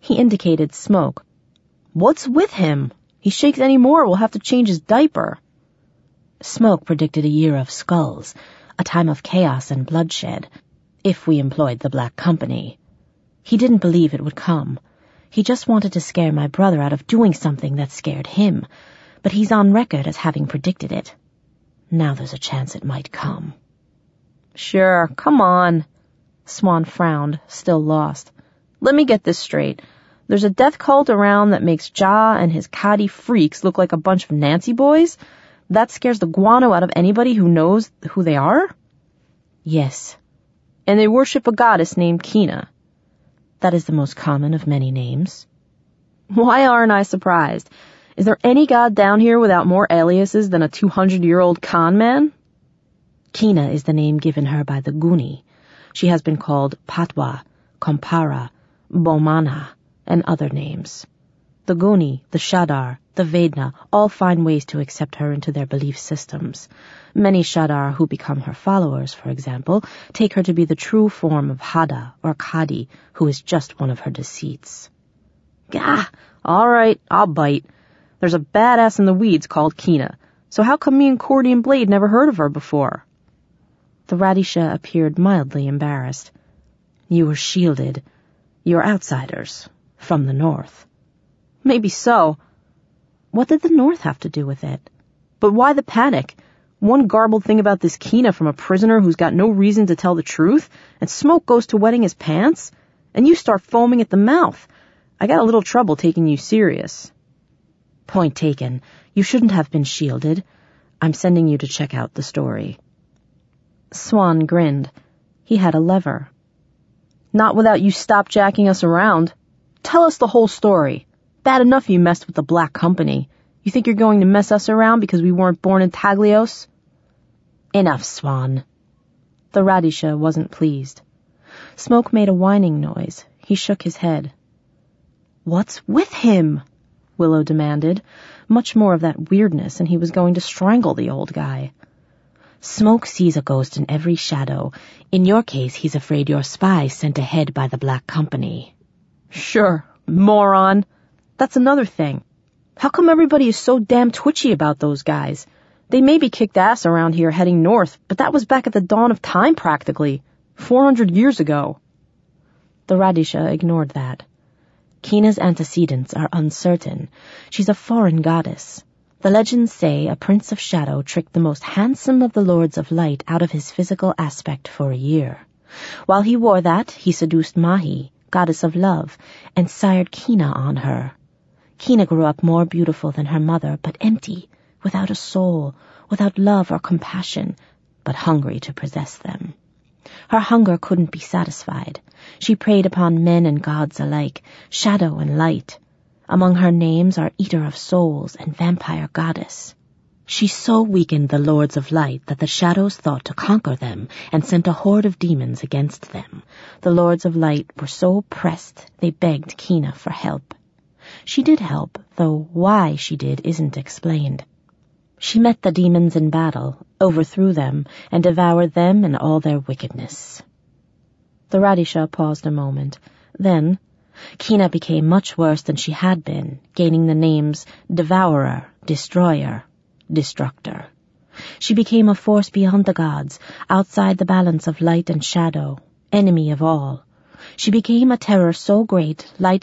He indicated Smoke. "What's with him? He shakes any more, we'll have to change his diaper." Smoke predicted a year of skulls, a time of chaos and bloodshed, if we employed the Black Company. He didn't believe it would come. He just wanted to scare my brother out of doing something that scared him, but he's on record as having predicted it. Now there's a chance it might come. "Sure, come on." Swan frowned, still lost. "Let me get this straight. There's a death cult around that makes Ja and his Kadi freaks look like a bunch of Nancy boys? That scares the guano out of anybody who knows who they are?" "Yes." "And they worship a goddess named Kina?" "That is the most common of many names." "Why aren't I surprised? Is there any god down here without more aliases than a 200-year-old con man?" "Kina is the name given her by the Guni. She has been called Patwa, Kompara, Bomana, and other names. The Guni, the Shadar, the Vedna all find ways to accept her into their belief systems. Many Shadar who become her followers, for example, take her to be the true form of Hada or Kadi, who is just one of her deceits." "Gah, all right, I'll bite. There's a badass in the weeds called Kina, so how come me and Cordy and Blade never heard of her before?" The Radisha appeared mildly embarrassed. "You were shielded. You're outsiders. From the North." "Maybe so. What did the North have to do with it? But why the panic? One garbled thing about this Kina from a prisoner who's got no reason to tell the truth, and Smoke goes to wetting his pants, and you start foaming at the mouth. I got a little trouble taking you serious." "Point taken. You shouldn't have been shielded. I'm sending you to check out the story." Swan grinned. He had a lever. "Not without you stop jacking us around. Tell us the whole story. Bad enough you messed with the Black Company. You think you're going to mess us around because we weren't born in Taglios?" "Enough, Swan." The Radisha wasn't pleased. Smoke made a whining noise. He shook his head. "What's with him?" Willow demanded. Much more of that weirdness, and he was going to strangle the old guy. "Smoke sees a ghost in every shadow. In your case, he's afraid you're spies sent ahead by the Black Company." "Sure, moron. That's another thing. How come everybody is so damn twitchy about those guys? They maybe kicked ass around here heading north, but that was back at the dawn of time practically, 400 years ago." The Radisha ignored that. "Kina's antecedents are uncertain. She's a foreign goddess. The legends say a prince of shadow tricked the most handsome of the lords of light out of his physical aspect for a year. While he wore that, he seduced Mahi, goddess of love, and sired Kina on her. Kina grew up more beautiful than her mother, but empty, without a soul, without love or compassion, but hungry to possess them. Her hunger couldn't be satisfied. She preyed upon men and gods alike, shadow and light. Among her names are Eater of Souls and Vampire Goddess. She so weakened the Lords of Light that the shadows thought to conquer them and sent a horde of demons against them. The Lords of Light were so pressed they begged Kina for help. She did help, though why she did isn't explained. She met the demons in battle, overthrew them, and devoured them and all their wickedness." The Radisha paused a moment. Then, Kina became much worse than she had been, gaining the names Devourer, Destroyer, Destructor. She became a force beyond the gods, outside the balance of light and shadow, enemy of all. She became a terror so great, light